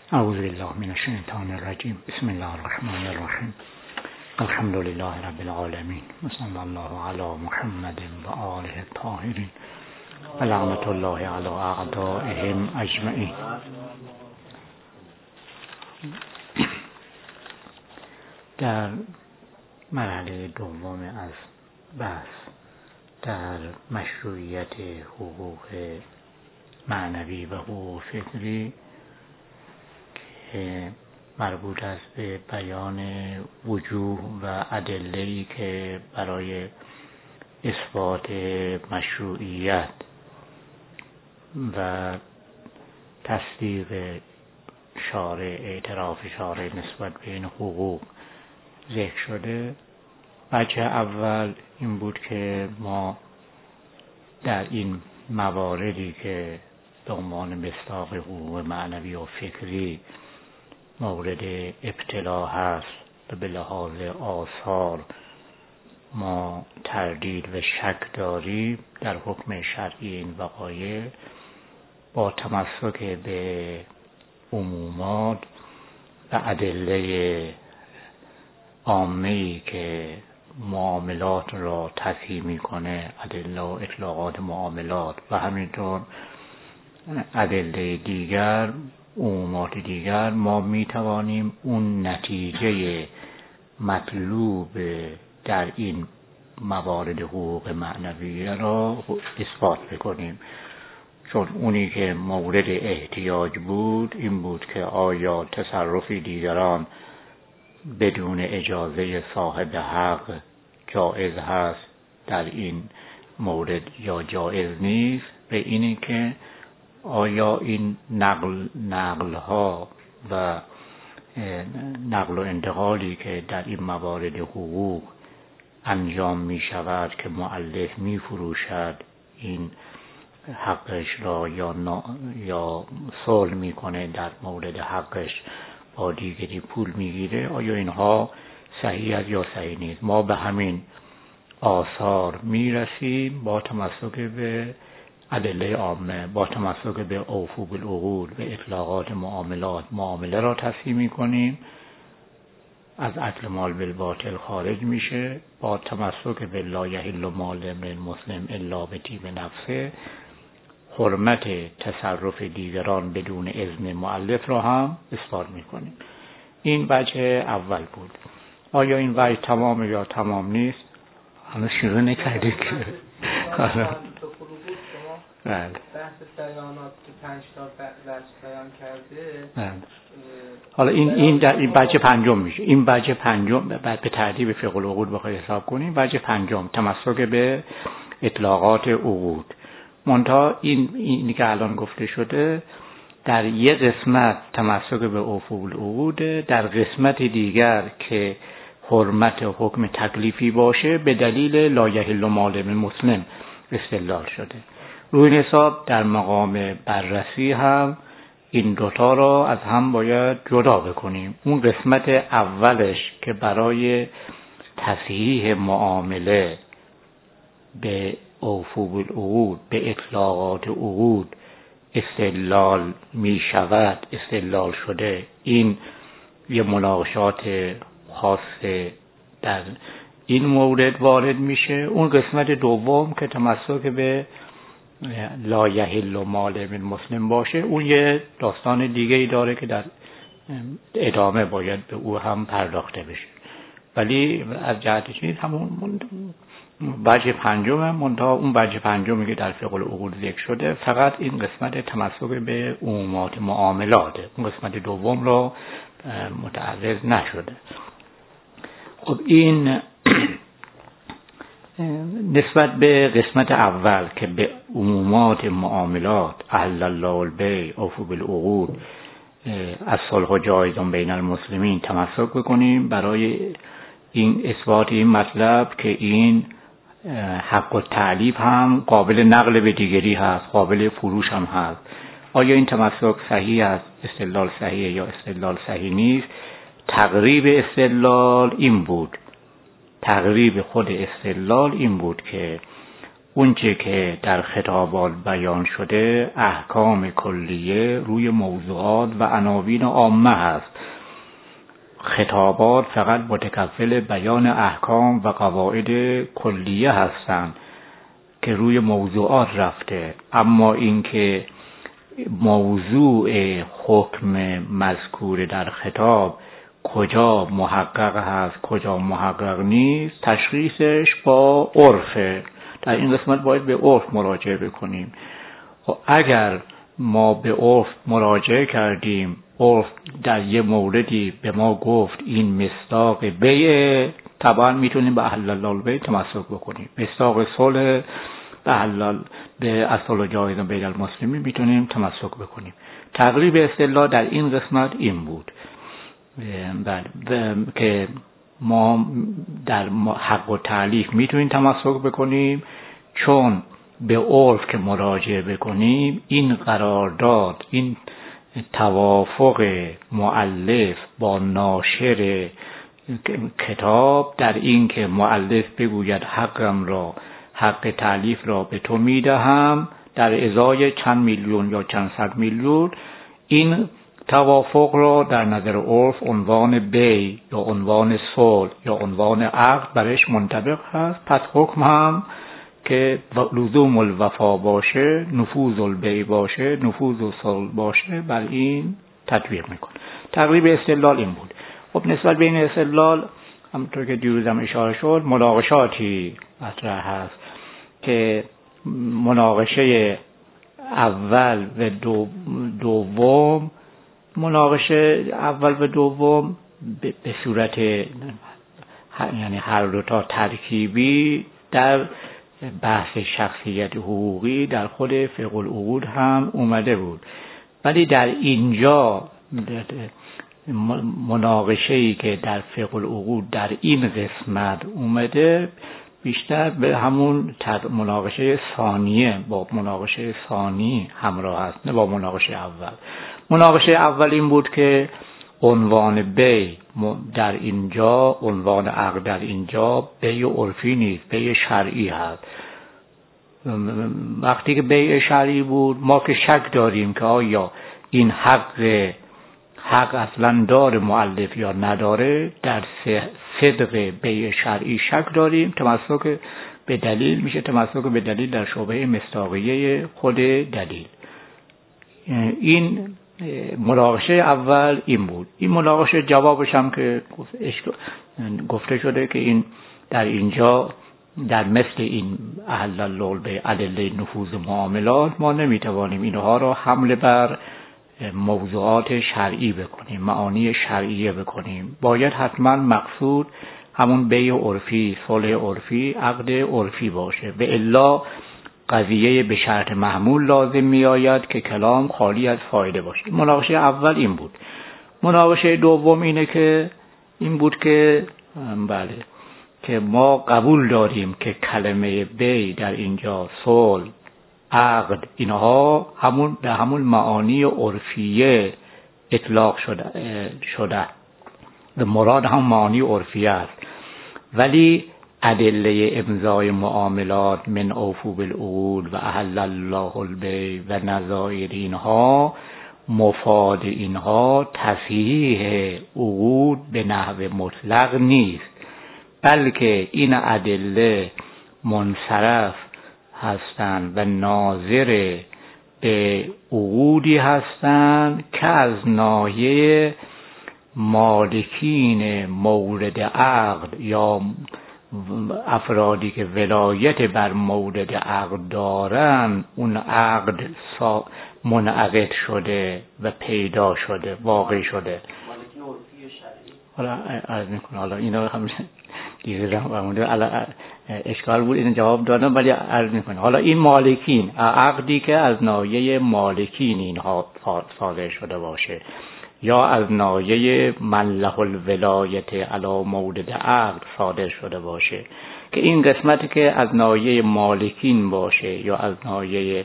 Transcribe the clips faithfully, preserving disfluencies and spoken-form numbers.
اعوذ بالله من الشیطان الرجیم. بسم الله الرحمن الرحیم. الحمد لله رب العالمین و صلی الله علی محمد و آله الطاهرین و لعنت الله علی اعدائهم اجمعین. در مرحله دوم از بحث در مشروعیت حقوق معنوی و حقوق فکری که مربوط است به بیان وجوه و ادله‌ای که برای اثبات مشروعیت و تصدیق شارع، اعتراف شارع نسبت به این حقوق ذکر شده. بچه اول این بود که ما در این مواردی که به عنوان مصداق حقوق معنوی و فکری مورد ابتلا هست و به لحاظ آثار ما تردید و شک داریم در حکم شرعی این وقایع، با تمسک به عمومات و ادله عامه‌ای که معاملات را تصحیح میکنه، ادله و اطلاقات معاملات و همینطور ادله دیگر، عمومات دیگر، ما میتوانیم اون نتیجه مطلوب در این موارد حقوق معنوی را اثبات بکنیم. چون اونی که مورد احتیاج بود این بود که آیا تصرف دیگران بدون اجازه صاحب حق جائز هست در این مورد یا جائز نیست، به اینی که آیا این نقل نقل ها و نقل و انتقالی که در این موارد حقوق انجام می شود که مؤلف می فروشد این حقش را یا یا صلح می کنه در مورد حقش با دیگری پول می گیره، آیا اینها صحیح است یا صحیح نیست. ما به همین آثار می رسیم با تمسک به ادله عامه، با تمسک به اوفوا بالعقود و اطلاقات معاملات معامله را تصحیح می کنیم، از اکل مال بالباطل خارج میشه، با تمسک به لا یحل مال امرئ مسلم الا بطیب نفسه، حرمت تصرف دیگران بدون اذن مؤلف را هم اثبات میکنیم. این وجه اول بود. آیا این وجه تمام یا تمام نیست؟ هنوز شروع نکردید که بله. بحث بیانات که پنج تا بحث بیان کرده. بله. حالا این این در این بچه پنجم میشه. این بچه پنجم بعد به ترتیب فقه العقود بخوای حساب کنیم، بچه پنجم تمسک به اطلاقات عقود. منتها این اینی که الان گفته شده در یک قسمت تمسک به اوفوا بالعقود، در قسمت دیگر که حرمت حکم تکلیفی باشه به دلیل لا یحل مال المسلم استدلال شده. روی این حساب در مقام بررسی هم این دوتا را از هم باید جدا بکنیم. اون قسمت اولش که برای تصحیح معامله به اوفوا بالعقود، به اطلاقات عقود استدلال می شود، استدلال شده، این یه مناقشات خاص در این مورد وارد میشه. اون قسمت دوم که تمسک به لا یحل مال المسلم باشه، اون یه داستان دیگه ای داره که در ادامه باید به او هم پرداخته بشه. ولی از جهت چیز همون بچه پنجم، منتها اون بچه پنجمی که در فقه العقود ذکر شده فقط این قسمت تمسک به عمومات معاملاته، اون قسمت دوم رو متعرض نشده. خب این نسبت به قسمت اول که به عمومات معاملات احل الله البیع اوفوا بالعقود الصلح جایز بین المسلمین تمسک بکنیم برای این اثبات این مطلب که این حق التعلیف هم قابل نقل به دیگری هست، قابل فروش هم هست. آیا این تمسک صحیح است، استدلال صحیح یا استدلال صحیح نیست؟ تقریب استدلال این بود، تقریب خود استدلال این بود که اونچه که در خطابات بیان شده احکام کلیه روی موضوعات و عناوین عامه هست. خطابات فقط متکفل بیان احکام و قواعد کلیه هستند که روی موضوعات رفته، اما اینکه موضوع حکم مذکور در خطاب کجا محقق هست کجا محقق نیست تشخیصش با عرفه. در این قسمت باید به عرف مراجعه بکنیم. و اگر ما به عرف مراجعه کردیم، عرف در یه موردی به ما گفت این مصداق بیع، طبعا میتونیم به احل الله البیع تمسک بکنیم. مصداق صلح به حلال به اصل جایز بین المسلمین میتونیم تمسک بکنیم. تقریب اصطلاح در این قسمت این بود که ما در حق و تعلیف میتونیم تمسک بکنیم، چون به عرف که مراجعه بکنیم این قرارداد، این توافق مؤلف با ناشر کتاب در این که مؤلف بگوید حقم را حق تعلیف را به تو میدهم در ازای چند میلیون یا چند صد میلیون، این توافق را در نظر عرف عنوان بیع یا عنوان صلح یا عنوان عقد برش منطبق هست. پس حکم هم که لزوم الوفا باشه، نفوذ البیع باشه، نفوذ الصلح باشه، بر این تطبیق میکنه. تقریب استدلال این بود. خب نسبت به این استدلال همونطور که دیروزم اشاره شد مناقشاتی مطرح هست که مناقشه اول و دو دوم مناقشه اول و دوم به صورت یعنی هر دو تا ترکیبی در بحث شخصیت حقوقی در خود فقه العقود هم اومده بود، ولی در اینجا مناقشه‌ای که در فقه العقود در این قسمت اومده بیشتر به همون مناقشه ثانیه با مناقشه ثانی همراه است، نه با مناقشه اول. مناقشه اول این بود که عنوان بیع در اینجا، عنوان عقد در اینجا بیع عرفی نیست، بیع شرعی هست. وقتی که بیع شرعی بود ما که شک داریم که آیا این حق حق اصلا داره مؤلف یا نداره، در صدق بیع شرعی شک داریم. تمسک به دلیل میشه تمسک به دلیل در شبهه مصداقیه خود دلیل. این مناقشه اول این بود. این مناقشه جوابش هم که گفته شده که این در اینجا در مثل این احل الله البیع ادله نفوذ معاملات ما نمیتوانیم اینها را حمل بر موضوعات شرعی بکنیم، معانی شرعیه بکنیم. باید حتما مقصود همون بیع عرفی، صلح عرفی، عقد عرفی باشه، و الا قضیه به شرط محمول لازم می آید که کلام خالی از فایده باشه. مناقشه اول این بود. مناقشه دوم اینه که این بود که بله که ما قبول داریم که کلمه بیع در اینجا، صلح، عقد، اینها همون به همون معانی عرفیه اطلاق شده شده و مراد هم معانی عرفیه است، ولی ادله امضای معاملات من اوفو بالعقود و احل الله البیع و نظایر اینها مفاد اینها تصحیح عقود به نحو مطلق نیست، بلکه این ادله منصرف هستند و ناظر به عقودی هستند که از ناحیه مالکین مورد عقد یا افرادی که ولایت بر مورد عقد دارن اون عقد منعقد شده و پیدا شده، واقع شده. مالکین عرفی شرعی. حالا عرض میکنم، حالا اینا هم دیگه هم اشکال بود این جواب دادم، ولی عرض میکنم حالا این مالکین عقدی که از ناحیه مالکین اینها صادر شده باشه یا از ناحیه من له الولایت علی مورد عقد صادر شده باشه، که این قسمتی که از ناحیه مالکین باشه یا از ناحیه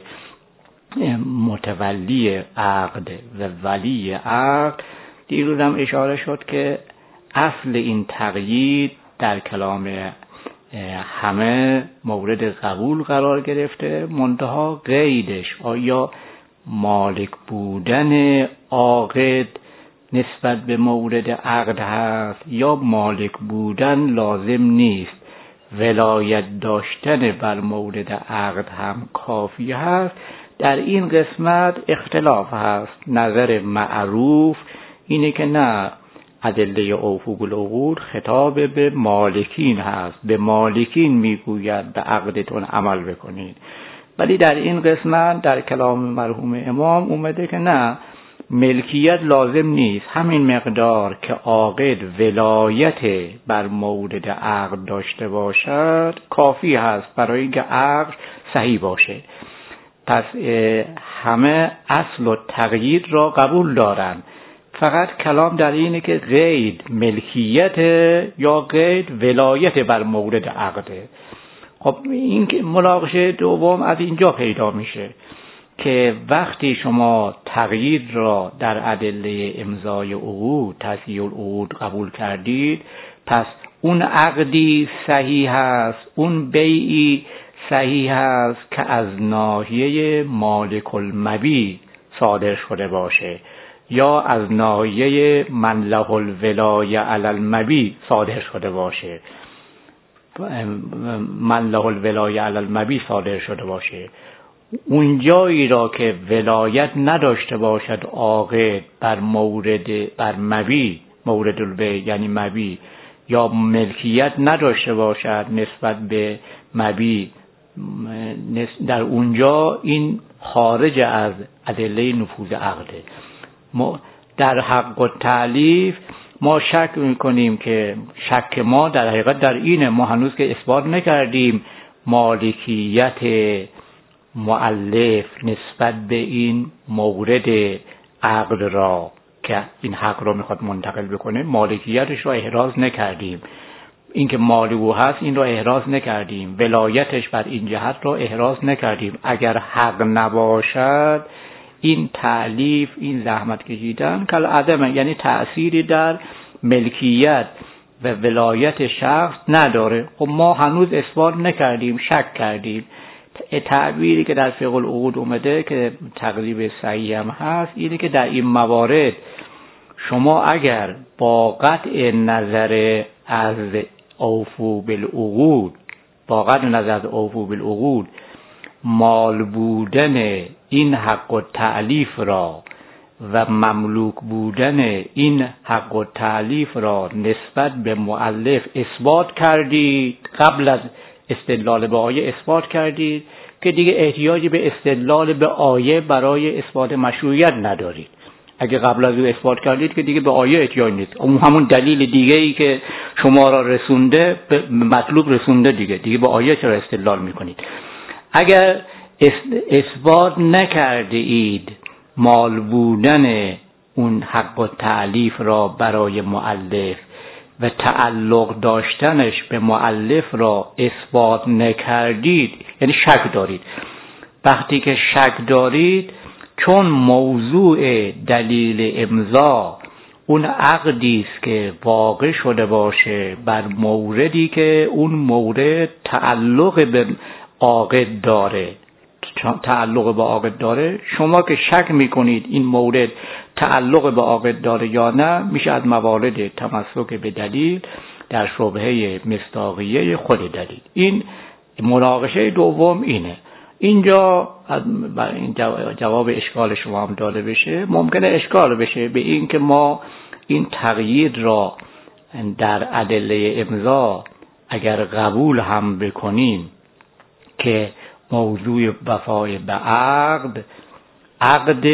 متولی عقد و ولی عقد، دیروز هم اشاره شد که اصل این تقیید در کلام همه مورد قبول قرار گرفته، منتها قیدش آیا مالک بودن عاقد نسبت به مورد عقد هست یا مالک بودن لازم نیست، ولایت داشتن بر مورد عقد هم کافی هست. در این قسمت اختلاف هست. نظر معروف اینه که نه، ادله اوفوا بالعقود خطاب به مالکین هست، به مالکین میگوید به عقدتون عمل بکنید. ولی در این قسمت در کلام مرحوم امام اومده که نه، ملکیت لازم نیست، همین مقدار که عاقد ولایت بر مورد عقد داشته باشد کافی هست برای اینکه عقد صحیح باشه. پس همه اصل و تقیید را قبول دارند، فقط کلام در اینه که قید ملکیت یا قید ولایت بر مورد عقده. خب این مناقشه دوم از اینجا پیدا میشه که وقتی شما تقیید را در ادله امضای عقود، تصحیح العقود قبول کردید، پس اون عقدی صحیح هست، اون بیعی صحیح هست که از ناحیه مالک المبیع صادر شده باشه یا از ناحیه من له الولایه علی المبیع صادر شده باشه، من له الولایه علی المبیع صادر شده باشه. اون جایی را که ولایت نداشته باشد عاقد بر مورد بر مبیع، مورد البیع یعنی مبیع، یا ملکیت نداشته باشد نسبت به مبیع، در اونجا این خارج از ادله نفوذ عقده. ما در حق و تألیف ما شک میکنیم که شک ما در حقیقت در اینه، ما هنوز که اثبات نکردیم مالکیت مؤلف نسبت به این مورد عقد را که این حق را میخواد منتقل بکنه، مالکیتش را احراز نکردیم، اینکه مالکو هست این را احراز نکردیم، ولایتش بر این جهت را احراز نکردیم. اگر حق نباشد این تألیف، این زحمت کشیدن کل عدمه، یعنی تأثیری در ملکیت و ولایت شخص نداره. خب ما هنوز اثبات نکردیم، شک کردیم. تعبیری که در فقه العقود اومده که تقریب صحیح هم هست اینه که در این موارد شما اگر با قطع نظر از اوفوا بالعقود، با قطع نظر از اوفوا بالعقود مال بودن این حق و تألیف را و مملوک بودن این حق و تألیف را نسبت به مؤلف اثبات کردید، قبل از استدلال به آیه اثبات کردید که دیگه احتیاجی به استدلال به آیه برای اثبات مشروعیت ندارید. اگه قبل از او اثبات کردید که دیگه به آیه احتیاج نیست، اون همون دلیل دیگه ای که شما را رسونده به مطلوب رسونده، دیگه دیگه به آیه چرا استدلال میکنید؟ اگر اثبات نکرده اید مال بودن اون حق و تألیف را برای مؤلف و تعلق داشتنش به مؤلف را اثبات نکردید، یعنی شک دارید. وقتی که شک دارید، چون موضوع دلیل امضا اون عقدی است که واقع شده باشه بر موردی که اون مورد تعلق به عاقد داره، تعلق به عاقد داره، شما که شک میکنید این مورد تعلق به عاقد داره یا نه، میشه از موارد تمسک به دلیل در شبهه مصداقیه خود دلیل. این مناقشه دوم اینه. اینجا این جواب اشکال شما هم داده بشه، ممکنه اشکال بشه به این که ما این تقیید را در ادله امضا اگر قبول هم بکنیم که موضوع وفای به عقد عقد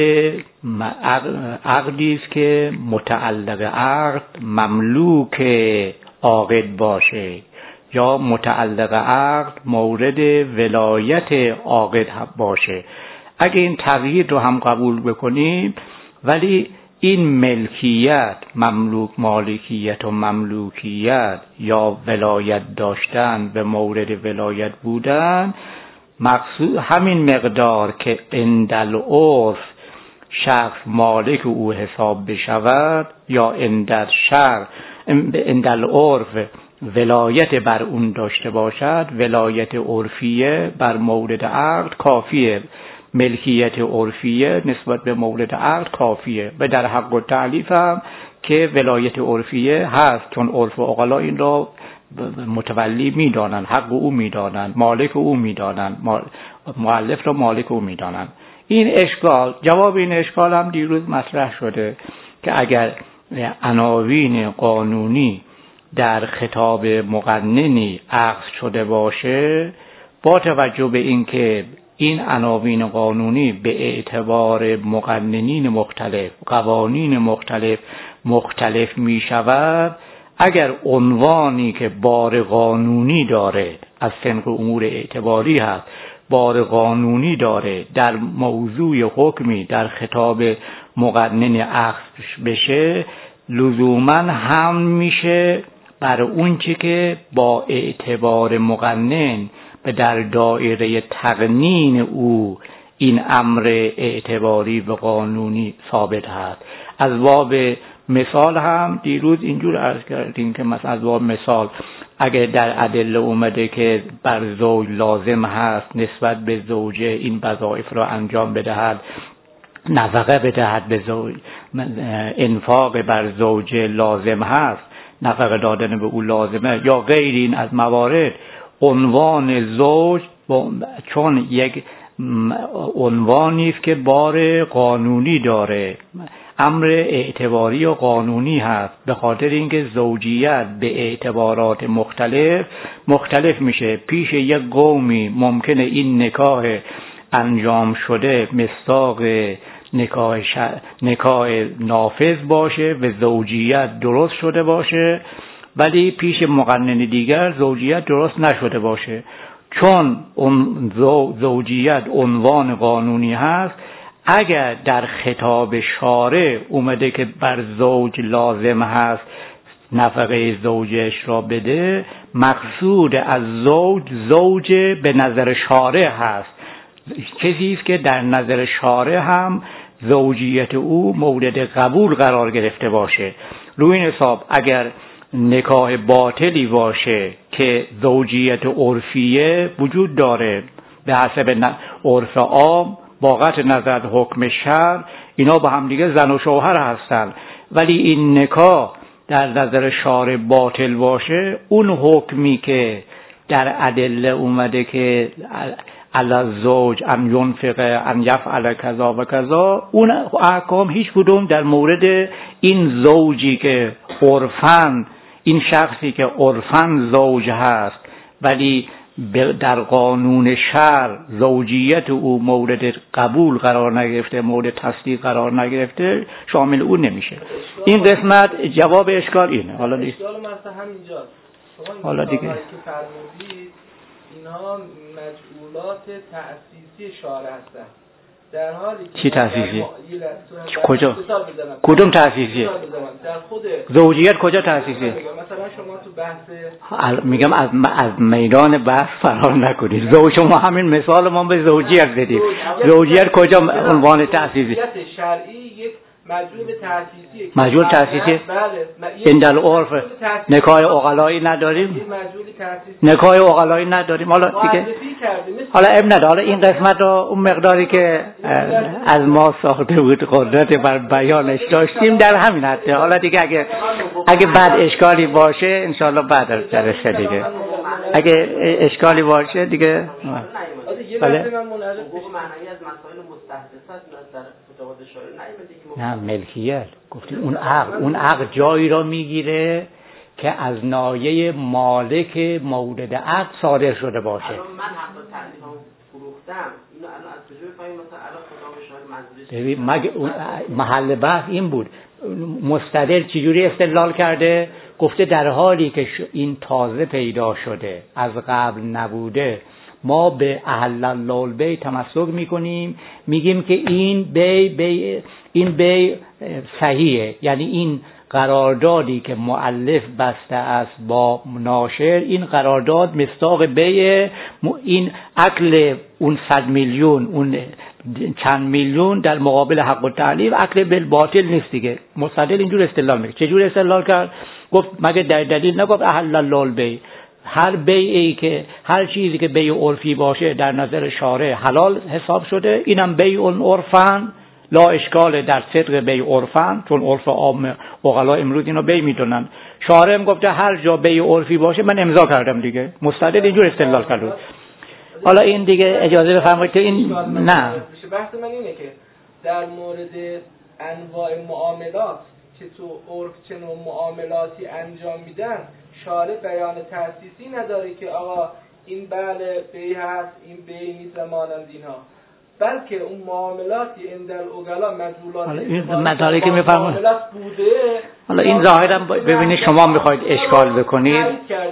عقدی است که متعلق عقد مملوک عاقد باشه یا متعلق عقد مورد ولایت عاقد باشه. اگه این تقیید رو هم قبول بکنیم ولی این ملکیت، مملوک مالکیت و مملوکیت یا ولایت داشتن به مورد ولایت بودن، مقصود همین مقدار که عند العرف شخص مالک او حساب بشود یا عند الشرع عند العرف ولایت بر اون داشته باشد، ولایت عرفیه بر مورد عقد کافیه، ملکیت عرفیه نسبت به مورد عقد کافیه. و در حق التعلیف هم که ولایت عرفیه هست، چون عرف و عقلا این را متولی میدانند، حق او میدانند، مالک او میدانند، مؤلف را مالک او میدانند. این اشکال، جواب این اشکال هم دیروز مطرح شده که اگر عناوین قانونی در خطاب مقننی اخذ شده باشه، با توجه به اینکه این عناوین قانونی به اعتبار مقننین مختلف، قوانین مختلف مختلف می شود، اگر عنوانی که بار قانونی داره، از صنف امور اعتباری هست، بار قانونی داره، در موضوع حکمی در خطاب مقنن اخذ بشه، لزوما هم میشه بر اون چی که با اعتبار مقنن به در دایره تقنین او این امر اعتباری و قانونی ثابت هست. از باب مثال هم دیروز اینجور عرض کردیم که مثلا از باب مثال اگر در ادله اومده که بر زوج لازم هست نسبت به زوجه این وظایف را انجام بدهد، نفقه بدهد به زوج، انفاق بر زوجه لازم هست، نفقه دادن به او لازمه یا غیر این از موارد، عنوان زوج چون یک عنوانی است که بار قانونی داره، امر اعتباری و قانونی هست، به خاطر اینکه زوجیت به اعتبارات مختلف مختلف میشه. پیش یک قومی ممکنه این نکاح انجام شده مصداق نکاح ش... نکاح نافذ باشه و زوجیت درست شده باشه، ولی پیش مقنن دیگر زوجیت درست نشده باشه. چون زو... زوجیت عنوان قانونی هست، اگر در خطاب شارع اومده که بر زوج لازم هست نفقه زوجش را بده، مقصود از زوج زوج به نظر شارع هست، چیزی است که در نظر شارع هم زوجیت او مورد قبول قرار گرفته باشه. روی این حساب اگر نکاح باطلی باشه که زوجیت عرفیه وجود داره به حسب عرف عام، با قطع نظر حکم شرع اینا با هم دیگه زن و شوهر هستن، ولی این نکاح در نظر شارع باطل باشه، اون حکمی که در ادله اومده که علی الزوج ان ینفق ان یفعل کذا و کذا، اون احکام هیچ کدوم در مورد این زوجی که عرفاً، این شخصی که عرفاً زوج هست ولی در قانون شرع زوجیت او مورد قبول قرار نگرفته، مورد تصدیق قرار نگرفته، شامل اون نمیشه. این قسمت جواب اشکال اینه. حالا دیگه اشکال مثلا همینجاست. حالا دیگه که فرمودید اینها مجعولات تأسیسی شارع هستن، در حالی که چی تأسیسی؟ کجا؟ کدوم تأسیسی؟ در خود زوجیت کجا تأسیسی؟ مثلا شما تو بحث میگم از از میدان بحث فرار نکنید. زوج شما همین مثال ما به زوجیت بدید. زوجیت کجا عنوان تأسیسی؟ شرعی یک مجعول تأسیسی. مجعول تأسیسی؟ بله. این در عرف نکاح عقلایی نداریم؟ نکاح عقلایی نداریم. حالا دیگه حالا ابن نداره. حالا این قسمت رو اون مقداری که از ما ساخته بود قدرت بر بیانش داشتیم در همین حده. حالا دیگه اگه اگه بعد اشکالی باشه انشالله بعد از جلسه دیگه اگه اشکالی باشه دیگه بله. نه ملکیت گفتیم اون عقد اون عقد جایی را میگیره که از نایه مالک مورد عقد صادر شده باشه. من حق تعلیفم فروختم، اینو الان از کجا بفهمیم مثلا الان خدا به شاهد منظورش؟ مگه محل بحث این بود. مستدل چجوری استدلال کرده؟ گفته در حالی که این تازه پیدا شده از قبل نبوده، ما به احل الله البیع تمسک میکنیم، میگیم که این بی بی این بی صحیحه، یعنی این قراردادی که مؤلف بسته است با ناشر، این قرارداد مصداق بیع، این اکل اون صد میلیون اون چند میلیون در مقابل حق التعلیف اکل بالباطل نیست دیگه. مستدل اینجور استدلال میکنه. چجور استدلال کرد؟ گفت مگه در دلیل نگفت احل الله البیع، هر بیعی که هر چیزی که بیع عرفی باشه در نظر شارع حلال حساب شده، اینم بیع عرفن لا اشکال در صدق بیع عرفن، چون عرف عام عقلا امروز اینو بیع میدونن. شارع هم گفته هر جا بیع عرفی باشه من امضا کردم دیگه. مستدل اینجور استدلال کرد. حالا این دیگه اجازه بفرمایید که این نه بحث من اینه که در مورد انواع معاملات که تو عرف چه نوع معاملاتی انجام میدن شارع بیان تأسیسی نداره که آقا این بله بیع هست این بیع نیست و مانند اینها، بلکه اون معاملاتی اندل اوگلا مجهولات این مدارکی که میفرمایید بوده. حالا این ظاهرا ببینید شما میخواید اشکال بکنید،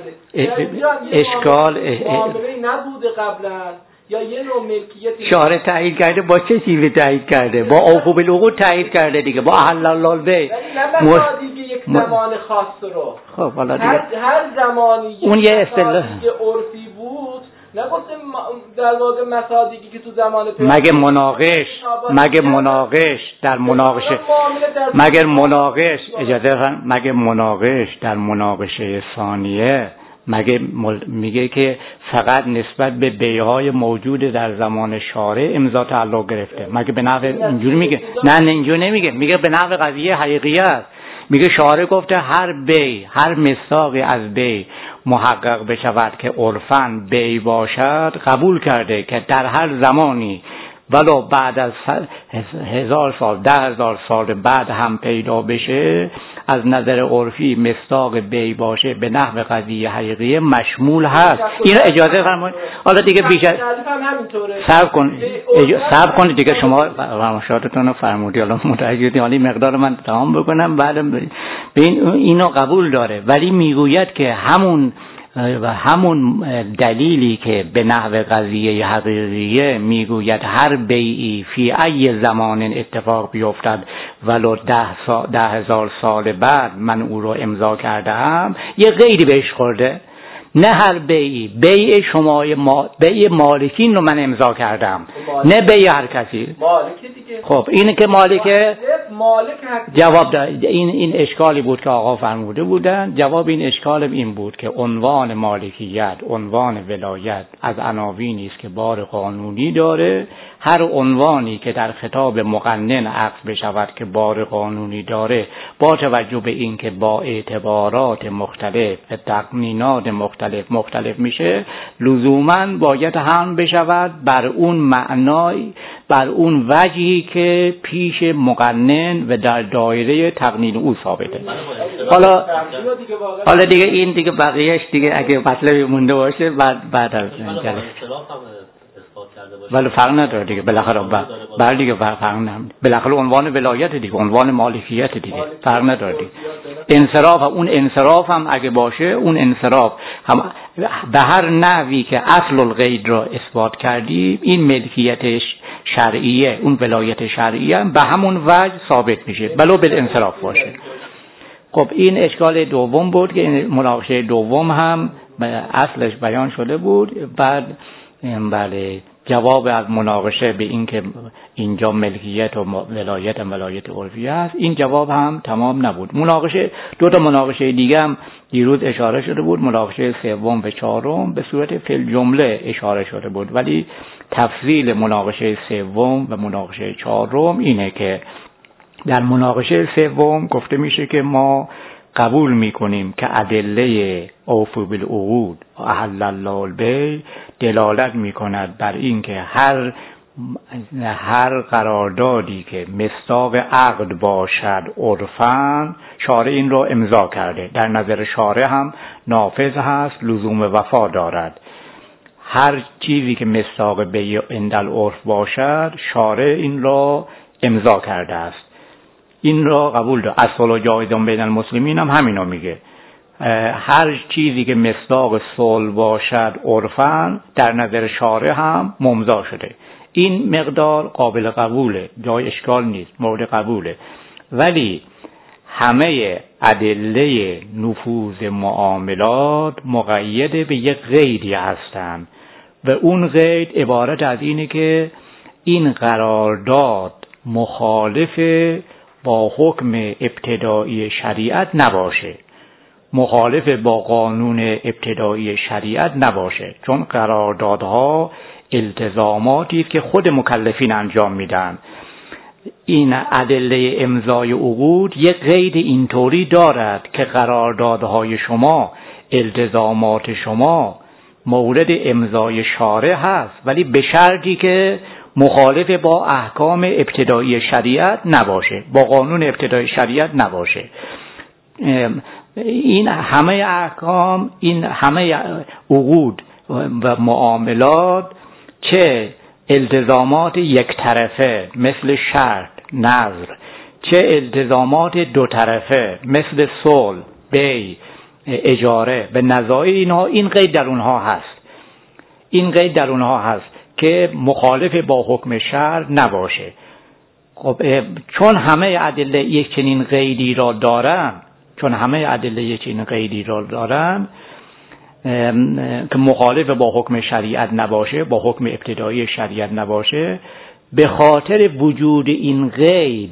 اشکال معامله نبوده قبلا یا یه نوع ملکیت شارع تایید کرده. با چه چیزی تایید کرده؟ با عقوب العقود تایید کرده دیگه، با احل الله البیع. نه دیگه یک زمان خاص رو خب حالا دیگه هر, هر زمانی اون یه اصطلاح عرفی بود، نگفتم در واقع مصادیقی که تو زمان مگه مناقش مگه مناقش در مناقشه مگه مناقش اجازه بفرمایید مگه مناقش در مناقشه ثانیه مگه میگه که فقط نسبت به بیعهای موجود در زمان شارع امضا تعلق گرفته؟ مگه به نحو اینجوری میگه؟ نه نه اینجوری نمیگه، میگه به نحو قضیه حقیقی است. میگه شارع گفته هر بیع، هر مصداقی از بیع محقق بشود که عرفاً بیع باشد قبول کرده که در هر زمانی ولو بعد از هزار سال ده هزار سال بعد هم پیدا بشه از نظر عرفی مصداق بیع باشه به نحو قضیه حقیقی مشمول هست. اینو اجازه فرمایید. حالا دیگه بیشتر صبر کن صبر کن دیگه شما فرمایشاتتون رو فرمودید، حالا متوجه حالی مقدار من تمام بکنم بعد ببین اینو قبول داره، ولی میگوید که همون و همون دلیلی که به نحو قضیه حقیقیه میگوید هر بیعی فی ای زمان اتفاق بیفتد ولو ده, سا ده هزار سال بعد من او رو امضا کردم، یه قیدی بهش خورده. نه هر بیعی، بیع شما ما بیع مالکین رو من امضا کردم، نه بیع هر کسی. مالک دیگه. خب اینه که مالک مالک جواب داد. این این اشکالی بود که آقا فرموده بودن. جواب این اشکال این بود که عنوان مالکیت، عنوان ولایت از عناوینی است که بار قانونی داره. هر عنوانی که در خطاب مقنن عقد بشود که بار قانونی داره، با توجه به این که با اعتبارات مختلف و تقنینات مختلف مختلف میشه، لزوماً باید هم بشود بر اون معنای، بر اون وجهی که پیش مقنن و در دایره تقنین او ثابته. حالا حالا دیگه این دیگه بقیهش دیگه اگه مطلبی مونده باشه بعد بعد از جلسه ولی فرق نداره دیگه، بالاخره بعد دیگه فرق نداره، بالاخره عنوان ولایت دیگه، عنوان مالکیت دیگه، فرق نداره دیگه. انصراف، اون انصراف هم اگه باشه، اون انصراف هم به هر نحوی که اصل القید را اثبات کردیم، این ملکیتش شرعیه، اون ولایت شرعیه هم به همون وجه ثابت میشه ولو بالانصراف باشه. خب این اشکال دوم بود که این مناقشه دوم هم اصلش بیان شده بود. بعد بله جواب از مناقشه به این که اینجا ملکیت و ولایت هم ولایت عرفی است، این جواب هم تمام نبود. مناقشه دو تا مناقشه دیگه هم دیروز اشاره شده بود، مناقشه سوم و چهارم به صورت فل جمله اشاره شده بود، ولی تفصیل مناقشه سوم و مناقشه چهارم اینه که در مناقشه سوم گفته میشه که ما قبول میکنیم که ادله اوفوا بالعقود احل الله البیع دلالت میکند بر این که هر هر قراردادی که مصداق عقد باشد عرفاً شارع این را امضا کرده، در نظر شارع هم نافذ هست، لزوم وفا دارد. هر چیزی که مصداق بیع عند العرف باشد شارع این را امضا کرده است. این را قبول داره. اصل جایز بین المسلمین هم همینو میگه. هر چیزی که مصداق صلح باشد عرفاً در نظر شارع هم ممضا شده. این مقدار قابل قبوله، جای اشکال نیست، مورد قبوله. ولی همه ادله نفوذ معاملات مقید به یک قیدی هستند. و اون قید عبارت از اینه که این قرارداد مخالف با حکم ابتدایی شریعت نباشه، مخالف با قانون ابتدایی شریعت نباشه، چون قراردادها التزاماتی است که خود مکلفین انجام میدن. این ادله امضای عقود یک قید اینطوری دارد که قراردادهای شما، التزامات شما مورد امضای شارع هست، ولی به شرطی که مخالف با احکام ابتدایی شریعت نباشه، با قانون ابتدایی شریعت نباشه. این همه احکام، این همه عقود و معاملات، چه التزامات یک طرفه مثل شرط، نذر، چه التزامات دو طرفه مثل صلح، بیع، اجاره، به نظایر اینها، این قید در اونها هست، این قید در اونها هست که مخالف با حکم شرع نباشه. خب چون همه ادله یک چنین قیدی را دارن، چون همه ادله یک چنین قیدی را دارن که مخالف با حکم شریعت نباشه، با حکم ابتدایی شریعت نباشه، به خاطر وجود این قید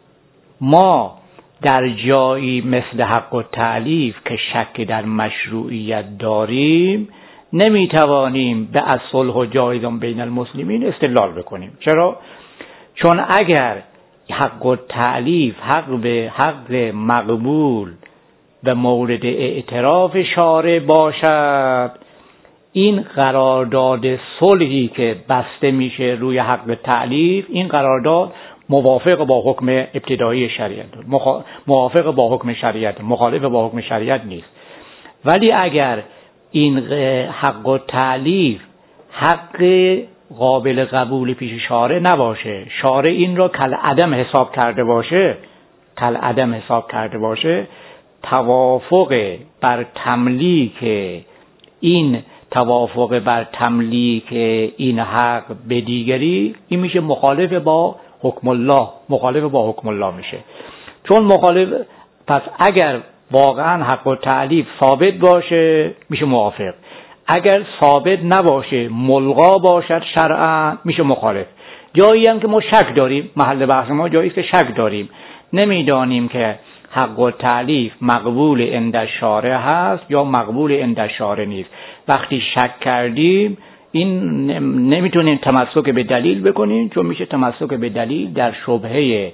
ما در جایی مثل حق التألیف که شک در مشروعیت داریم نمیتوانیم به از صلح و جایز بین المسلمین استدلال بکنیم. چرا؟ چون اگر حق التألیف حق به حق مقبول به مورد اعتراف شارع باشد، این قرارداد صلحی که بسته میشه روی حق تألیف، این قرارداد موافق با حکم ابتدایی شریعت، موافق با حکم شریعت، مخالف با حکم شریعت نیست. ولی اگر این حق التألیف حق قابل قبول پیش شارع نباشه، شارع این را کل عدم حساب کرده باشه، کل عدم حساب کرده باشه، توافق بر تملیک این توافق بر تملیک این حق به دیگری، این میشه مخالف با حکم الله، مخالف با حکم الله میشه. چون مخالف، پس اگر واقعا حق التألیف ثابت باشه میشه موافق، اگر ثابت نباشه ملغا باشد شرعا میشه مخالف. جایی هم که ما شک داریم، محل بحث ما جایی است که شک داریم، نمیدانیم که حق التألیف مقبول عند شارع هست یا مقبول عند شارع نیست. وقتی شک کردیم این نمیتونیم تمسک به دلیل بکنیم، چون میشه تمسک به دلیل در شبهه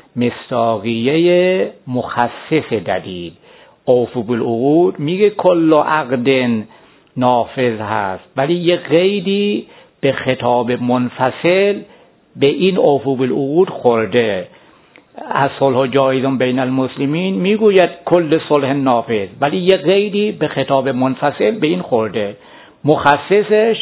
مصداقیه مخصص دلیل. اوفوا بالعقود میگه کل عقد نافذ هست، ولی یه قیدی به خطاب منفصل به این اوفوا بالعقود خورده. از صلح جایز بین المسلمین میگوید کل صلح نافذ، ولی یه قیدی به خطاب منفصل به این خورده، مخصصش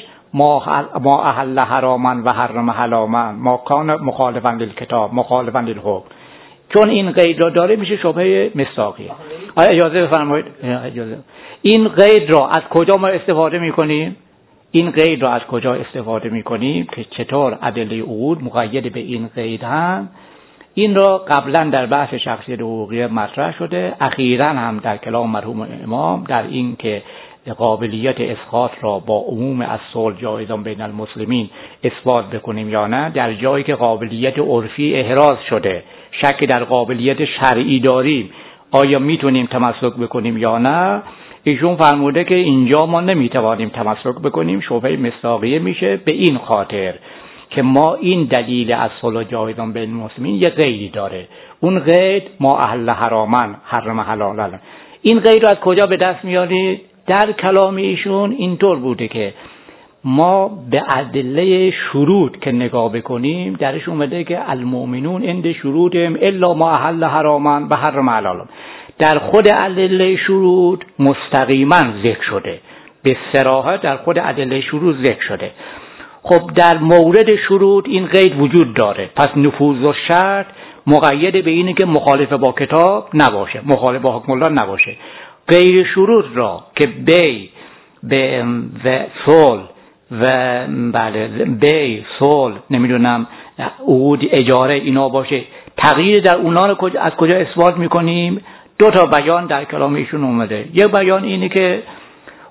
ما احل حراما و حرم حلاما ما کان مخالفا للکتاب مخالفا للحکم. چون این قید را داره میشه شبهه مصداقیه. آیا اجازه بفرمایید؟ اجازه. این قید را از کجا ما استفاده میکنیم؟ این قید را از کجا استفاده میکنیم که چطور ادله عقود مقید به این قید هم؟ این را قبلا در بحث شخصیت حقوقی مطرح شده، اخیراً هم در کلام مرحوم امام در این که قابلیت اسقاط را با عموم از صلح جایزان بین المسلمین اثبات بکنیم یا نه، در جایی که قابلیت عرفی احراز شده، شک در قابلیت شرعی داریم، آیا میتونیم تمسک بکنیم یا نه، ایشون فرموده که اینجا ما نمیتوانیم تمسک بکنیم، شبهه مصداقیه میشه. به این خاطر که ما این دلیل از صلح جایزان بین المسلمین یه قیدی داره، اون قید ما احل حراما حرم حلالا. این قید رو از کجا به دست میارید؟ در کلام ایشون اینطور بوده که ما به ادله شروط که نگاه بکنیم درش اومده که المؤمنون عند شروطهم الا ما احل حراما و حرم حلالا. در خود ادله شروط مستقیما ذکر شده، به صراحت در خود ادله شروط ذکر شده. خب در مورد شروط این قید وجود داره، پس نفوذ و شرط مقید به اینه که مخالف با کتاب نباشه، مخالف با حکم الله نباشه. غیر شروط را که بی به و صلح و بله بی صلح نمیدونم عقود اجاره اینا باشه، تغییر در اونا رو از کجا اثبات میکنیم؟ دو تا بیان در کلام ایشون اومده. یک بیان اینه که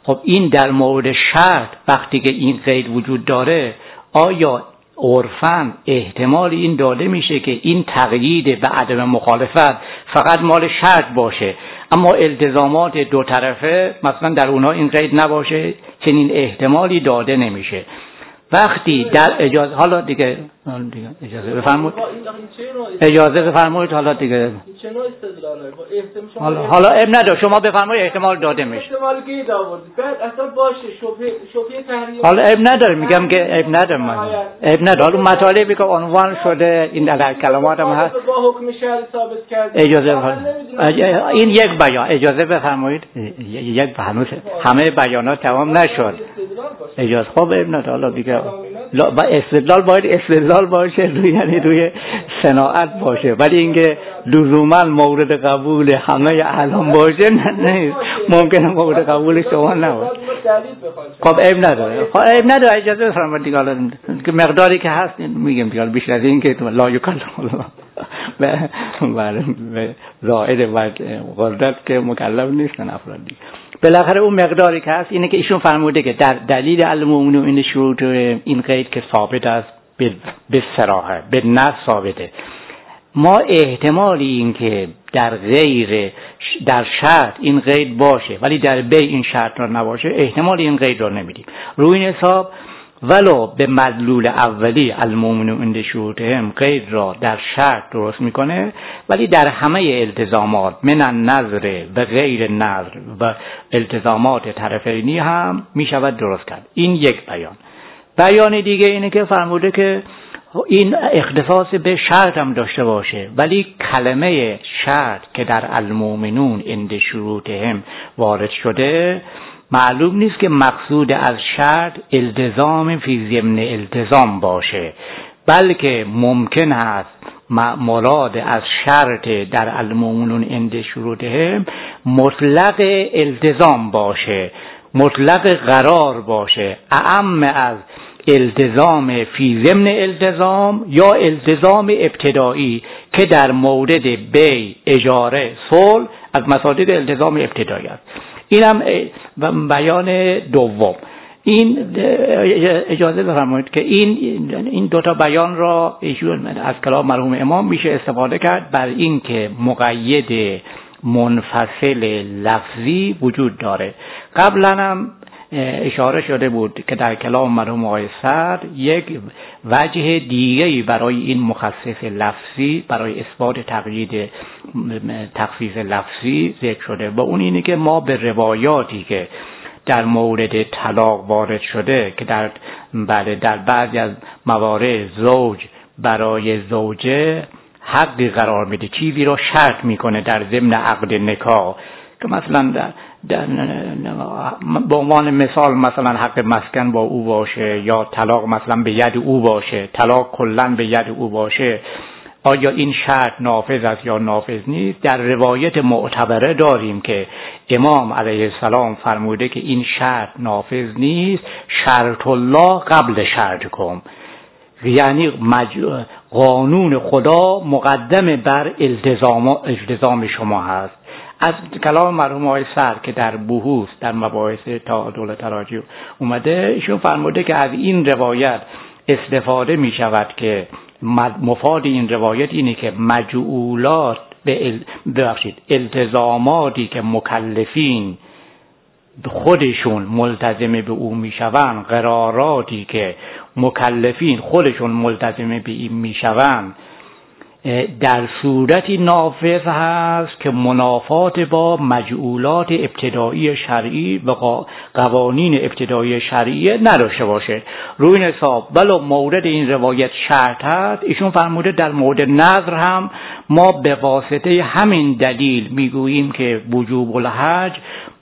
خب این در مورد شرط وقتی که این قید وجود داره، آیا عرفاً احتمال این داده میشه که این تقیید به عدم مخالفت فقط مال شرط باشه، اما التزامات دو طرفه مثلا در اونها این قید نباشه؟ چنین احتمالی داده نمیشه. وقتی در اجازه حالا دیگه دیگه اجازه بفرمایید اجازه بفرمایید حالا دیگه چه نوع استدلاله با احتمال حالا حالا اب نداره، شما بفرمایید احتمال داده میشه. احتمال گید آوردید بعد اصلا باشه شبهه شبهه تحریم حالا اب نداره، میگم که اب نداره، من اب نداره. حالا مطالبی که عنوان شده این در کلمات هم هست با حکم شرع ثابت کرد. اجازه بفرمایید این یک بیان اجازه بفرمایید یک هنوز همه بیانات تمام نشد. اجازه خب اب نداره. حالا دیگه با استدلال باید استدلال باشه روی یعنی روی صناعت باشه، ولی اینکه لزوما مورد قبول همه اعلام باشه نه نیست، ممکنه مورد قبول شما نباشه. خب عیب نداره، خب عیب نداره، اجازه بفرمایید دیگه. حالا که مقداری که هست میگم دیگه، بیشتر از این که لا یکلم الله به زائد و قدرت که مکلف نیستن افراد دیگه. بالاخره اون مقداری که هست اینه که ایشون فرموده که در دلیل المؤمنون این شروط این قید که ثابت است به صراحت به نص ثابته، ما احتمالی این که در غیر در شرط این قید باشه ولی در بی این شرط را نباشه، احتمالی این قید را نمیدیم. روی این حساب ولو به مدلول اولی المؤمنون عند شروطهم قید را در شرط درست میکنه، ولی در همه التزامات من النظر و غیر نظر و التزامات طرفینی هم میشود درست کرد. این یک بیان. بیان دیگه اینه که فرموده که این اختصاص به شرط هم داشته باشه، ولی کلمه شرط که در المؤمنون عند شروطهم وارد شده معلوم نیست که مقصود از شرط التزام فی ضمن التزام باشه، بلکه ممکن است مراد از شرط در المؤمنون عند شروطهم مطلق التزام باشه، مطلق قرار باشه، اعم از التزام فی ضمن التزام یا التزام ابتدایی که در مورد بی اجاره صلح از مصادر التزام ابتدایی است. اینم بیان دوم. این اجازه بفرمایید که این این دو تا بیان را ایشون از کلام مرحوم امام میشه استفاده کرد بر این که مقید منفصل لفظی وجود داره. قبلا هم اشاره شده بود که در کلام مرحوم آقای صدر یک وجه دیگه‌ای برای این مخصص لفظی، برای اثبات تقیید تخصیص لفظی ذکر شده، و اون اینه که ما به روایاتی که در مورد طلاق وارد شده که در بله در بعضی از موارد زوج برای زوجه حقی قرار میده، چیزی رو شرط میکنه در ضمن عقد نکاح، که مثلا در در به عنوان مثال مثلا حق مسکن با او باشه، یا طلاق مثلا به ید او باشه، طلاق کلا به ید او باشه، آیا این شرط نافذ است یا نافذ نیست؟ در روایت معتبره داریم که امام علیه السلام فرموده که این شرط نافذ نیست، شرط الله قبل شرطکم، یعنی قانون خدا مقدم بر التزام التزام شما هست. از کلام مرحوم آقای سر که در بحوث در مباحث تعادل تراجع اومده، ایشون فرموده که از این روایت استفاده می شود که مفاد این روایت اینه که مجعولات به ببخشید التزاماتی که مکلفین خودشون ملتزم به او میشوند، قراراتی که مکلفین خودشون ملتزم به این میشوند، در صورتی نافذ هست که منافات با مجعولات ابتدایی شرعی و قوانین ابتدایی شرعی نداشته باشه. روی این حساب ولو مورد این روایت شرط هست، ایشون فرموده در مورد نظر هم ما به واسطه همین دلیل میگوییم که وجوب الحج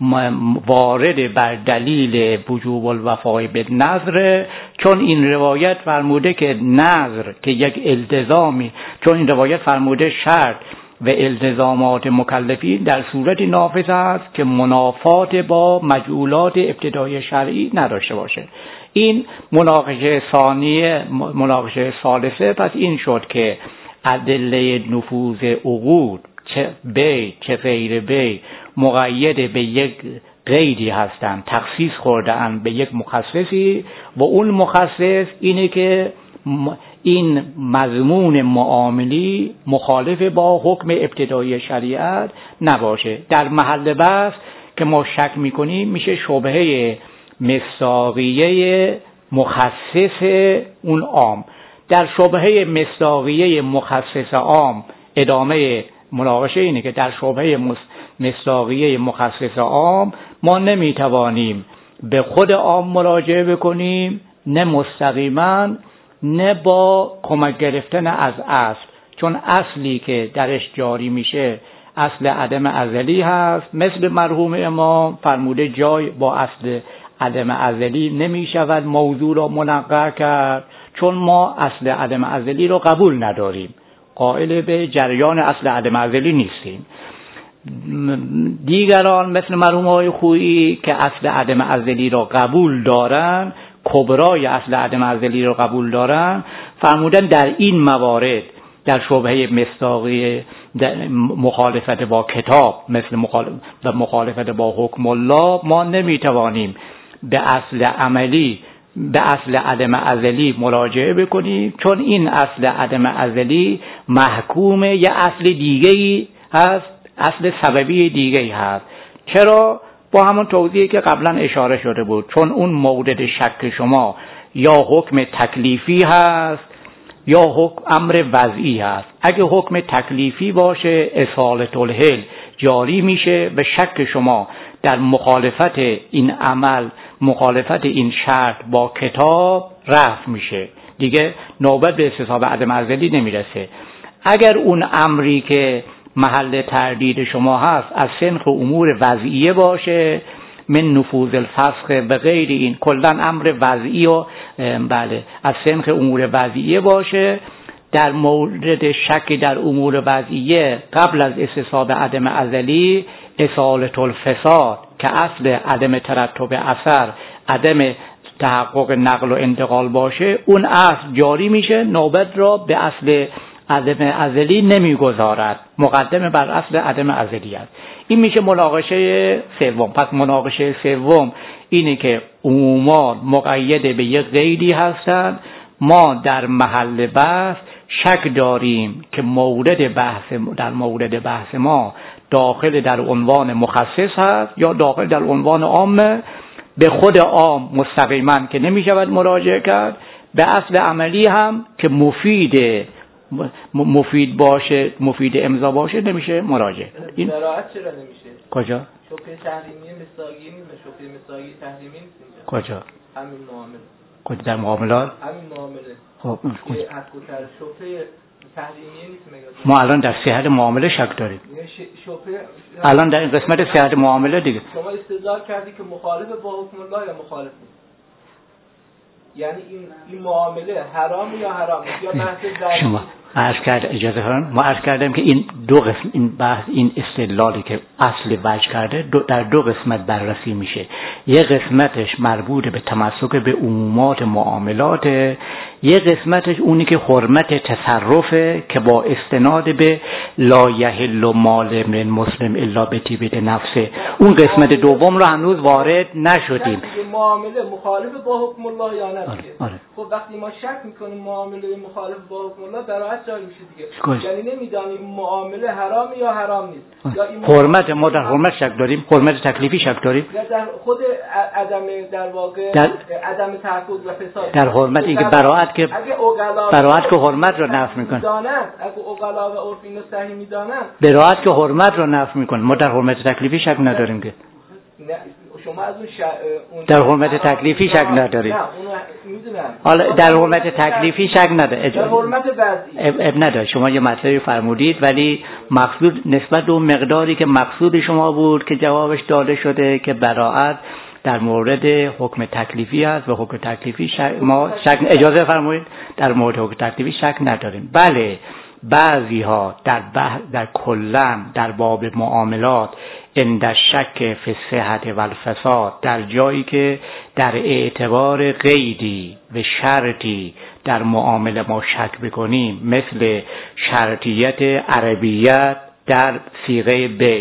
وارد بر دلیل وجوب الوفای به نظر، چون این روایت فرموده که نظر که یک التزامی، چون این روایت فرموده شرط و التزامات مکلفین در صورتی نافذ است که منافات با مجعولات ابتدایی شرعی نداشته باشه. این مناقشه ثانیه. مناقشه ثالثه پس این شد که ادله نفوذ عقود چه بی چه غیر بی مقید به یک قیدی هستند، تخصیص خورده‌اند به یک مخصصی و اون مخصص اینه که این مضمون معاملی مخالف با حکم ابتدایی شریعت نباشه. در محل بحث که ما شک میکنیم میشه شبهه مصداقیه مخصص اون عام. در شبهه مصداقیه مخصص عام ادامه مناقشه اینه که در شبهه مصداقیه مخصص عام ما نمیتوانیم به خود عام مراجعه بکنیم، نه مستقیما نه با کمک گرفتن از اصل، چون اصلی که درش جاری میشه اصل عدم ازلی هست. مثل مرحوم امام فرموده جای با اصل عدم ازلی نمیشود موضوع را منقع کرد، چون ما اصل عدم ازلی را قبول نداریم، قائل به جریان اصل عدم ازلی نیستیم. دیگران مثل مرحوم های خویی که اصل عدم ازلی را قبول دارن، کبرای اصل عدم ازلی را قبول دارن، فرمودن در این موارد در شبهه مصداقی مخالفت با کتاب مثل مخالفت با حکم الله ما نمیتوانیم به اصل عملی به اصل عدم ازلی مراجعه بکنیم، چون این اصل عدم ازلی محکوم یه اصل دیگه‌ای هست، اصل سببی دیگه‌ای هست. چرا؟ با همون توضیحی که قبلا اشاره شده بود، چون اون مورد شک شما یا حکم تکلیفی هست یا حکم امر وضعی هست. اگه حکم تکلیفی باشه اصالة الحل جاری میشه، به شک شما در مخالفت این عمل، مخالفت این شرط با کتاب رفع میشه، دیگه نوبت به استصحاب عدم ازلی نمیرسه. اگر اون امری که محل تردید شما هست از سنخ امور وضعیه باشه، من نفوذ الفسخ به غیر این، کلا امر وضعی و بله از سنخ امور وضعیه باشه، در مورد شک در امور وضعیه قبل از استصحاب عدم ازلی اصالة الفساد که اصل عدم ترتب اثر عدم تحقق نقل و انتقال باشه، اون اصل جاری میشه، نوبت را به اصل عدم ازلی نمیگذارد، مقدم بر اصل عدم ازلی است. این میشه مناقشه سوم. پس مناقشه سوم اینه که عموما مقید به یک قیدی هستند، ما در محل بحث شک داریم که مورد بحث در مورد بحث ما داخل در عنوان مخصص هست یا داخل در عنوان عام. به خود عام مستقیما که نمیشود مراجعه کرد، به اصل عملی هم که مفید مفید باشه، مفید امضا باشه نمیشه مراجعه. این براعت چرا نمیشه؟ کجا؟ شبهه تحریمی مصداقی نیست، شبهه مصداقی تحریمی نیست اینجا. کجا؟ همین معامله. کجا در معاملات؟ همین معامله. خب که حق و تر شبهه تحریمی نیست مگه؟ ما الان در صحت معامله شک داریم. شبهه الان در این قسمت صحت معامله دیگه. شما استدلال کردی که مخالف با حکم الله یا مخالف نیست. یعنی این این معامله حرام یا حرام نیست یا بحث ضعیف؟ شما عرض کرد اجازه فرمایید، ما عرض کردم که این دو قسم، این بحث این استدلالی که اصل وجه کرده دو در دو قسمت بررسی میشه. یه قسمتش مربوط به تمسک به عمومات معاملات، یه قسمتش اونی که حرمت تصرفه که با استناد به لا یحل مال من مسلم الا بطیبه نفسه. اون قسمت دوم رو هنوز وارد نشدیم. معامله مخالف با حکم الله یا نه؟ آره، آره. خب وقتی ما شک میکنیم معامله مخالف با حکم الله براعت جاری میشه دیگه. یعنی نمیدانیم معامله حرام یا حرام نیست. یا این حرمت ما در حرمت شک داریم، حرمت تکلیفی شک داریم. یا در خود عدم در واقع در عدم تحقق و فساد در حرمت این که براعت که براعت که حرمت رو نفی میکنه. دانند اگه اوغلا و عرف اینو صحیح میدانند، براعت که حرمت رو نفی میکنه. ما در حرمت تکلیفی شک نداریم که. نه شما از اون, ش... اون در حرمت تکلیفی شک نداریم. نه اونو میدونم. حالا در حرمت تکلیفی شک نداره. در حرمت وضعی اب نداره. شما یه مطلبی فرمودید ولی مقصود نسبت به اون مقداری که مقصود شما بود که جوابش داده شده که براعت در مورد حکم تکلیفی است و حکم تکلیفی شک ما شک اجازه فرمایید در مورد حکم تکلیفی شک نداریم. بله بعضی ها در بح... در کلن در باب معاملات اند شک فی الصحت و الفساد، در جایی که در اعتبار قیدی و شرطی در معامله ما شک بکنیم، مثل شرطیت عربیت در صیغه بی،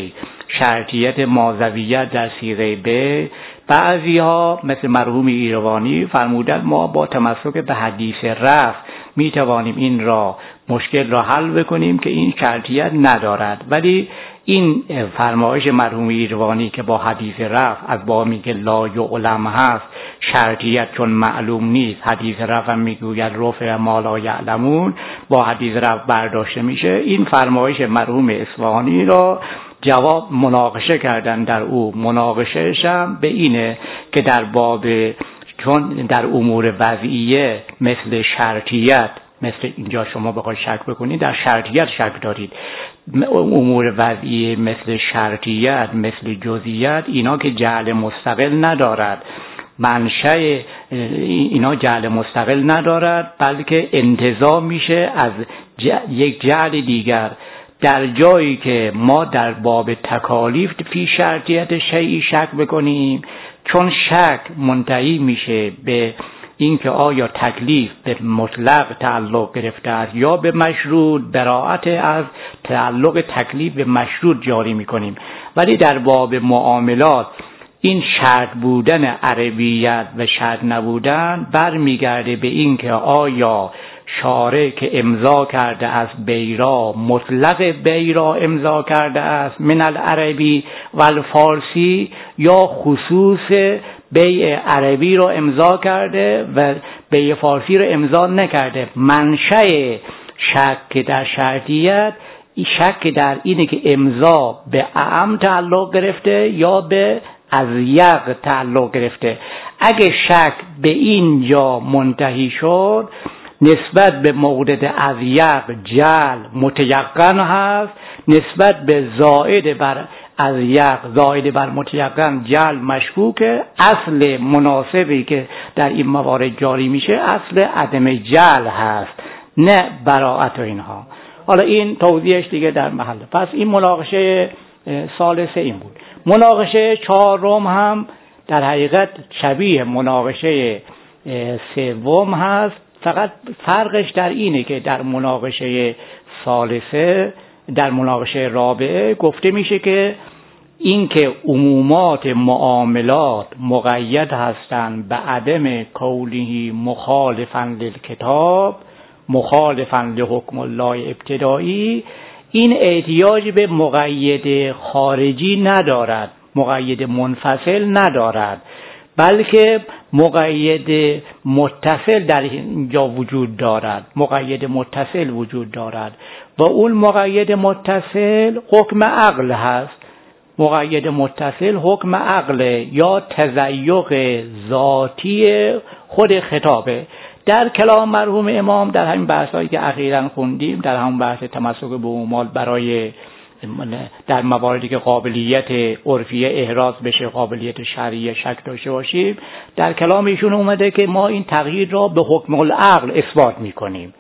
شرطیت مازویت در صیغه ب. بعضی ها مثل مرحوم ایروانی فرمودند ما با تمسک به حدیث رفع می توانیم این را مشکل را حل بکنیم که این شرطیت ندارد. ولی این فرمایش مرحوم ایروانی که با حدیث رفع از بامی که لا یعلم هست شرطیت چون معلوم نیست، حدیث رفع میگوید رفع ما لا یعلمون، با حدیث رفع برداشته میشه. این فرمایش مرحوم اصفهانی را جواب مناقشه کردن در او. مناقشهش هم به اینه که در باب چون در امور وضعیه مثل شرطیت، مثل اینجا شما بخواید شک بکنید در شرطیت شک دارید، امور وضعیه مثل شرطیت مثل جزئیات اینا که جعل مستقل ندارد، منشأ اینا جعل مستقل ندارد بلکه انتزاع میشه از یک جعل دیگر. در جایی که ما در باب تکالیف فی شرطیت شیئی شک بکنیم، چون شک منتهی میشه به اینکه آیا تکلیف به مطلق تعلق گرفته است یا به مشروط، براءت از تعلق تکلیف به مشروط جاری میکنیم. ولی در باب معاملات این شرط بودن عربیت و شرط نبودن برمیگرده به اینکه آیا شارع که امضا کرده است بیرا مطلق بیرا امضا کرده است من العربی و الفارسی یا خصوص بیع عربی رو امضا کرده و بیع فارسی رو امضا نکرده. منشأ شک در شرطیت شک در اینه که امضا به اعم تعلق گرفته یا به اضیق تعلق گرفته. اگه شک به اینجا منتهی شد نسبت به مورد اضیق جعل متیقن هست، نسبت به زائد بر اضیق زائد بر متیقن جعل مشکوکه. اصل مناسبی که در این موارد جاری میشه اصل عدم جعل هست نه براءت و اینها. حالا این توضیحش دیگه در محل. پس این مناقشه ثالثه این بود. مناقشه چهارم هم در حقیقت شبیه مناقشه سوم هست، فقط فرقش در اینه که در مناقشه ثالثه در مناقشه رابعه گفته میشه که این که عمومات معاملات مقید هستند به عدم کونه مخالفاً للکتاب مخالفاً لحکم الله ابتدایی، این احتیاج به مقید خارجی ندارد، مقید منفصل ندارد، بلکه مقید متصل در اینجا وجود دارد. مقید متصل وجود دارد و اون مقید متصل حکم عقل هست. مقید متصل حکم عقل یا تزیق ذاتی خود خطابه. در کلام مرحوم امام در همین بحثایی که اخیراً خوندیم، در همون بحث تمسک به عمومات برای در مواردی که قابلیت عرفیه احراز بشه، قابلیت شرعیه شک داشته باشیم، در کلام ایشون اومده که ما این تغییر را به حکم العقل اثبات میکنیم.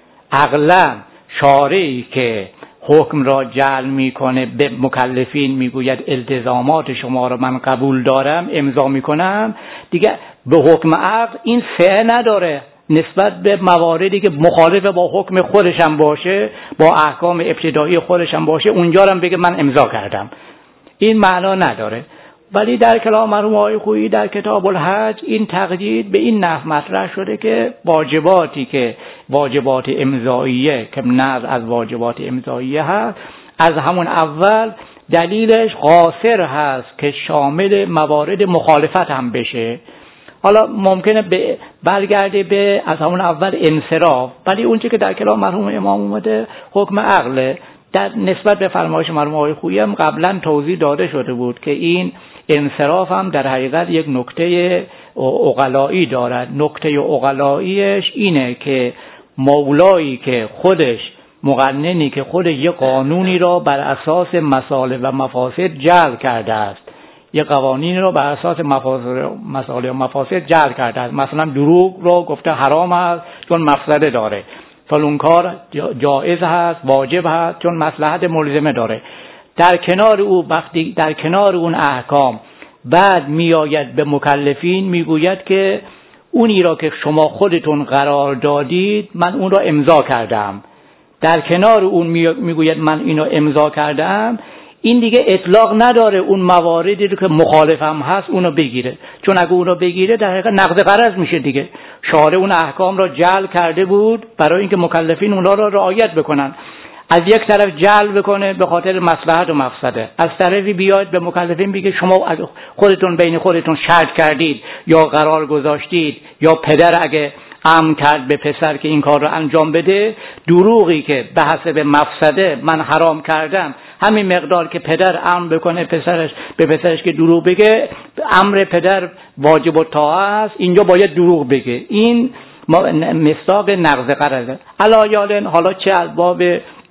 عقلا شارعی که حکم را جعل میکنه به مکلفین میگوید التزامات شما را من قبول دارم امضا میکنم، دیگه به حکم عقل این سعی نداره نسبت به مواردی که مخالف با حکم خودش هم باشه، با احکام ابتدایی خودش هم باشه، اونجا هم بگه من امضا کردم. این معنا نداره. ولی در کلام مرحوم آقای خویی در کتاب الحج این تقدید به این نحو مطرح شده که واجباتی که واجبات امضاییه که نظر از واجبات امضاییه هست، از همون اول دلیلش قاصر هست که شامل موارد مخالفت هم بشه. حالا ممکنه به برگرده به از همون اول انصراف، ولی اون چیزی که در کلام مرحوم امام اومده حکم عقل. در نسبت به فرمایش مرحوم آقای خویی هم قبلا توضیح داده شده بود که این انصراف هم در حقیقت یک نکته عقلایی دارد. نکته عقلاییش اینه که مولایی که خودش مقننی که خود یک قانونی را بر اساس مصالح و مفاسد جعل کرده است، یک قوانین را بر اساس مصالح و مفاسد جعل کرده است، مثلا دروغ را گفته حرام است چون مفسده داره، فلان کار جایز هست واجب هست چون مصلحت ملزمه داره. در کنار او وقتی در کنار اون احکام بعد میآید به مکلفین میگوید که اونی را که شما خودتون قرار دادید من اون را امضا کردم. در کنار اون میگوید من اینو امضا کردم. این دیگه اطلاق نداره اون مواردی رو که مخالف هم هست اونو بگیره، چون اگه اونو بگیره در حقیقت نقض غرض میشه دیگه. شارع اون احکام را جعل کرده بود برای اینکه مکلفین اونها را رعایت بکنن. از یک طرف جعل بکنه به خاطر مصلحت و مفسده، از طرفی بیاید به مکلفین بگه شما خودتون بین خودتون شرط کردید یا قرار گذاشتید یا پدر اگه امر کرد به پسر که این کار رو انجام بده، دروغی که به حسب مفسده من حرام کردم همین مقدار که پدر امر بکنه پسرش به پسرش که دروغ بگه، امر پدر واجب الطاعه است، اینجا باید دروغ بگه. این مصداق نقض قرضه. علایالن حالا چه از باب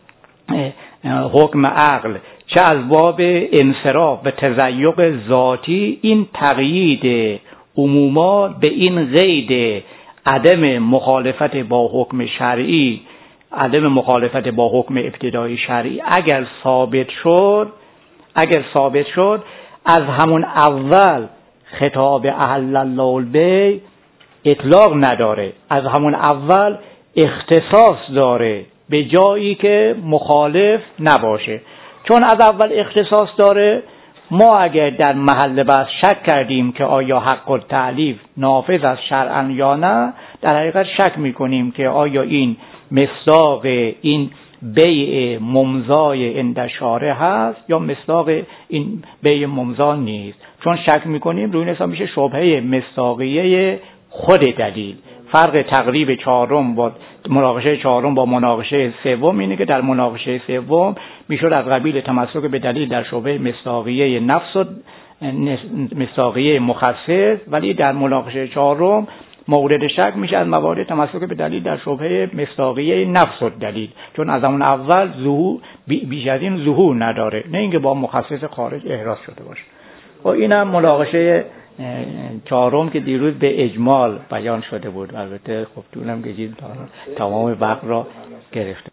حکم عقل چه از باب انصراف و تزیق ذاتی، این تقیید عموما به این قید عدم مخالفت با حکم شرعی، عدم مخالفت با حکم ابتدایی شرعی اگر ثابت شد اگر ثابت شد از همون اول خطاب احل الله البیع اطلاق نداره، از همون اول اختصاص داره به جایی که مخالف نباشه. چون از اول اختصاص داره، ما اگر در محل بحث شک کردیم که آیا حق التعلیف نافذ از شرعا یا نه، در حقیقت شک میکنیم که آیا این مصداق این بیع ممضای عند شارع هست یا مصداق این بیع ممضا نیست. چون شک میکنیم روی این حساب میشه شبهه مصداقیه خود دلیل. فرق تقریب چهارم با مناقشه چهارم با مناقشه سوم اینه که در مناقشه سوم میشد از قبیل تمسک به دلیل در شبهه مصداقیه نفس و مصداقیه مخصص، ولی در مناقشه چهارم مورد شک میشه از موارد تمسک به دلیل در شبهه مصداقیه نفس و دلیل، چون از اون اول ظهور بیش از این ظهور نداره، نه اینکه با مخصص خارج احراز شده باشه. و اینم مناقشه چهارم که دیروز به اجمال بیان شده بود. البته خب طولم کشید تمام وقت را گرفته.